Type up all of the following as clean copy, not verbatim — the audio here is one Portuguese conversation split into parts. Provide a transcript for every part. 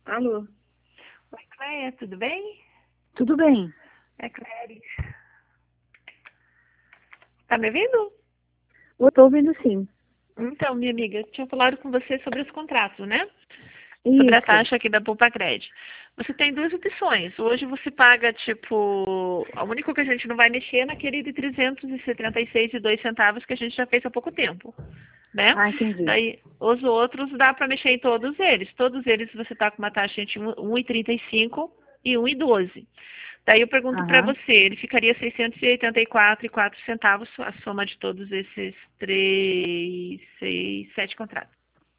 Alô? Oi, Cléia, tudo bem? Tudo bem? É Cléia. Tá me ouvindo? Eu estou ouvindo sim. Então, minha amiga, eu tinha falado com você sobre os contratos, né? Sobre a Isso. taxa aqui da Poupa Crédito. Você tem duas opções. Hoje você paga, tipo, a única que a gente não vai mexer é naquele de 376,02 centavos que a gente já fez há pouco tempo, né? Ah, entendi. Daí, os outros dá para mexer em todos eles. Todos eles você tá com uma taxa entre 1,35 e 1,12. Daí eu pergunto para Aham. você, ele ficaria 684,04 centavos a soma de todos esses 3, 6, 7 contratos.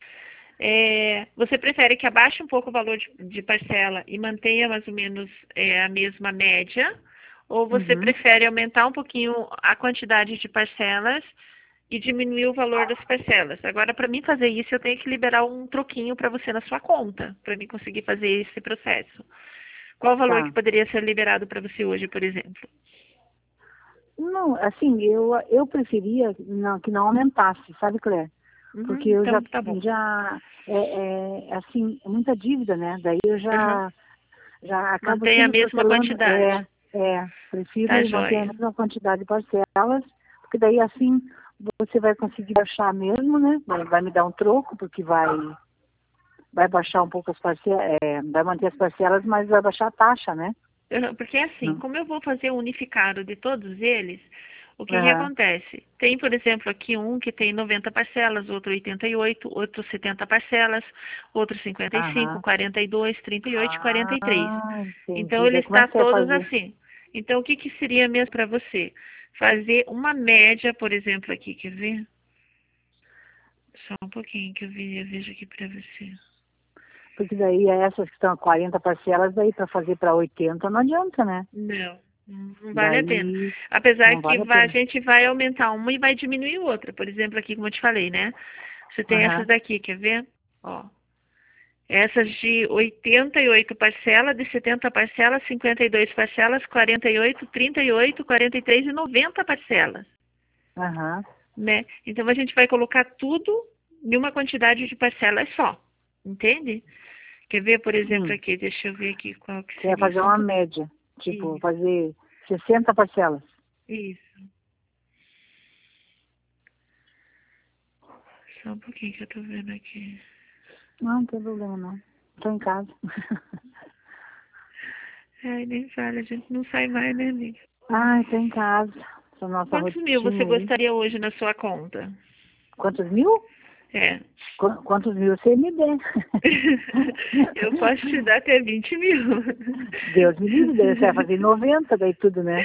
Você prefere que abaixe um pouco o valor de parcela e mantenha mais ou menos a mesma média? Ou você Uhum. prefere aumentar um pouquinho a quantidade de parcelas e diminuir o valor das parcelas? Agora, para mim fazer isso, eu tenho que liberar um troquinho para você na sua conta, para mim conseguir fazer esse processo. Qual o valor que Tá. poderia ser liberado para você hoje, por exemplo? Não, assim, eu preferia que não aumentasse, sabe, Clé? Porque eu Então, tá bom. assim, é muita dívida, né? Daí eu Uhum. já acabo Mantém a sempre mesma parcelando. quantidade. Tá Prefiro manter a joia. mesma quantidade de parcelas, porque daí assim você vai conseguir baixar mesmo, né? Vai me dar um troco, porque vai baixar um pouco as parcelas, vai manter as parcelas, mas vai baixar a taxa, né? Porque assim, Não. como eu vou fazer o unificado de todos eles, o que que Aham. acontece? Tem, por exemplo, aqui um que tem 90 parcelas, outro 88, outro 70 parcelas, outro 55, Aham. 42, 38 e 43. Ah, Então, entendi. ele Daí como é está que você vai todos fazer? assim. Então, o que que seria mesmo para você? Fazer uma média, por exemplo, aqui, quer ver? Só um pouquinho que eu vejo aqui para você. Porque daí essas que estão a 40 parcelas, daí para fazer para 80 não adianta, né? Não, não vale a pena. Daí Apesar não que vale a a pena. gente vai aumentar uma e vai diminuir outra. Por exemplo, aqui, como eu te falei, né? Você tem essas Aham. daqui, quer ver? Ó, essas de 88 parcelas, de 70 parcelas, 52 parcelas, 48, 38, 43 e 90 parcelas, Aham. né? Então a gente vai colocar tudo em uma quantidade de parcelas só, entende? Quer ver, por exemplo, Sim. aqui, deixa eu ver aqui qual que Você vai seria. fazer Só um uma pouquinho. média. Tipo, Isso, fazer 60 parcelas. isso. Só um pouquinho que eu tô vendo aqui. Não tem problema não. Estou em casa. Ai, nem fala, a gente não sai mais, né, amiga? Ai, estou em casa. Essa nossa Quantos mil você rotina aí. gostaria hoje na sua conta? Quantos mil? É. Quantos mil você me der? Eu posso te dar até 20 mil. Deus me livre, daí você vai fazer 90 daí tudo, né?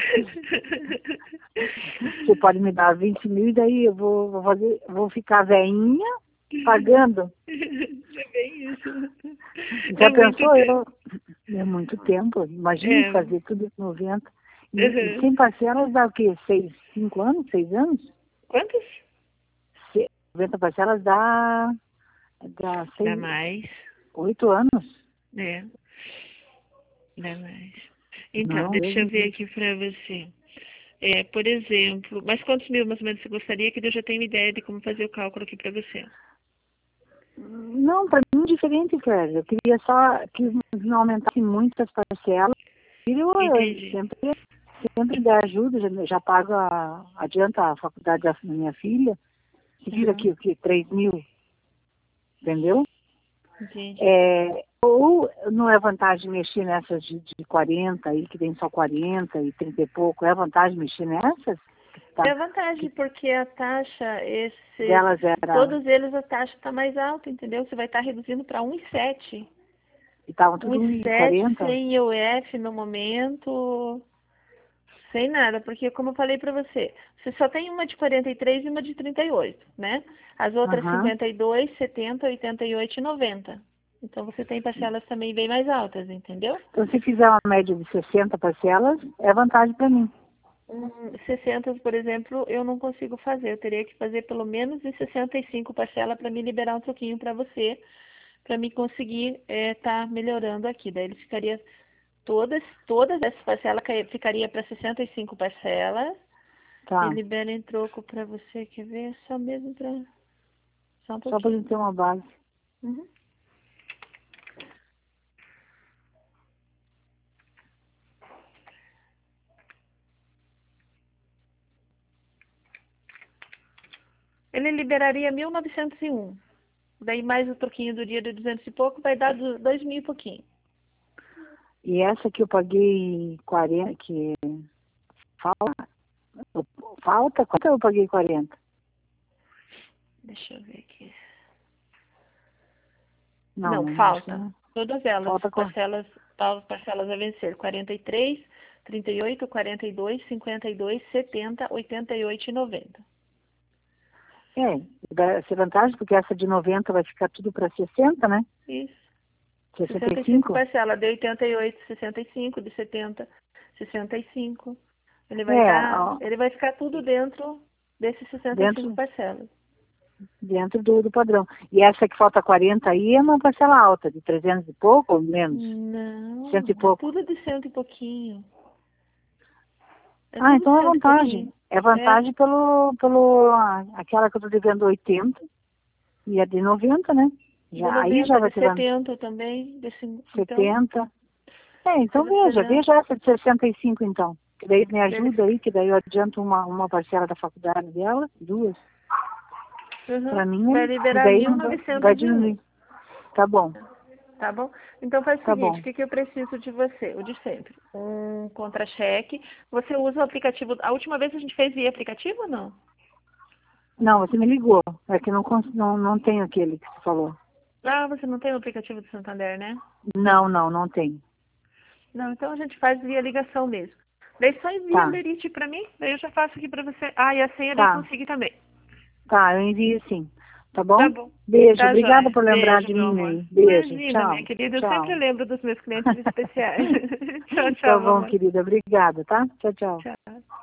Você pode me dar 20 mil e daí eu vou ficar velhinha pagando. É bem isso. Já É muito pensou tempo. eu? É muito tempo. Imagine É. fazer tudo em 90. E Uhum. sem parcelas dá o quê? 5 anos? 6 anos? Quantos? 90 parcelas dá Dá 6, mais. 8 anos. É, dá mais. Então, Não, Deus deixa eu me ver livre. aqui pra você. Por exemplo, mas quantos mil mais ou menos você gostaria que eu já tenho ideia de como fazer o cálculo aqui pra você? Não, para mim é diferente, Cléber. Eu queria só que não aumentasse muito as parcelas. Eu Entendi. sempre dá ajuda, já pago, adianta a faculdade da minha filha. Se vira Uhum. aqui o quê? 3 mil, entendeu? Entendi. Ou não é vantagem mexer nessas de 40 aí, que tem só 40 e 30 e pouco, é vantagem mexer nessas? É Tá, vantagem, que porque a taxa, delas era, todos eles a taxa está mais alta, entendeu? Você vai estar reduzindo para 1,7. e estavam tudo 1,7 1,40. sem IOF no momento, sem nada, porque como eu falei para você, você só tem uma de 43 e uma de 38, né? As outras Aham. 52, 70, 88 e 90. Então você tem parcelas também bem mais altas, entendeu? Então, se fizer uma média de 60 parcelas, é vantagem para mim. 60, por exemplo, eu não consigo fazer. Eu teria que fazer pelo menos de 65 parcelas para me liberar um troquinho para você, para me conseguir tá melhorando aqui. Daí ele ficaria todas essas parcelas ficaria para 65 parcelas e Tá. libera em troco para você. Quer ver? Só mesmo para só um Só para a pouquinho. gente ter uma base. Uhum. Ele liberaria 1.901. Daí mais o troquinho do dia de 200 e pouco vai dar 2.000 e pouquinho. E essa que eu paguei 40, que falta, quanto eu paguei 40? Deixa eu ver aqui. Não, falta. Todas elas. Falta Parcelas a vencer. 43, 38, 42, 52, 70, 88 e 90. Vai ser vantagem, porque essa de 90 vai ficar tudo para 60, né? Isso. 65 parcela, de 88, 65, de 70, 65. Ele vai ficar tudo dentro desses 65 parcelas. Dentro do padrão. E essa que falta 40 aí é uma parcela alta, de 300 e pouco ou menos? Não, 100 e pouco. tudo de 100 e pouquinho. Então é vantagem. É vantagem aquela que eu estou devendo 80 e a de 90, né? Aí já vai ter 70 também. 70. Então veja essa de 65 então. Que daí me ajuda aí, que daí eu adianto uma parcela da faculdade dela, 2. Para mim, vai liberar daí 1.901. vai diminuir. Tá bom. Tá bom? Então faz o seguinte, o que eu preciso de você? O de sempre. Um contra-cheque. Você usa o aplicativo. A última vez a gente fez via aplicativo ou não? Não, você me ligou. É que não tem aquele que você falou. Ah, você não tem o aplicativo do Santander, né? Não tem. Não, então a gente faz via ligação mesmo. Daí só envia o lerite pra mim, daí eu já faço aqui pra você. Ah, e a senha daí consigo também. Tá, eu envio sim. Tá bom? Tá bom. Beijo, Tá, obrigada joia. por lembrar Beijo, de meu mim amor. aí. Beijo, Imagina, tchau. minha querida, eu tchau. sempre lembro dos meus clientes especiais. Tchau, Tá meu bom, amor. querida, obrigada, tá? Tchau. Tchau.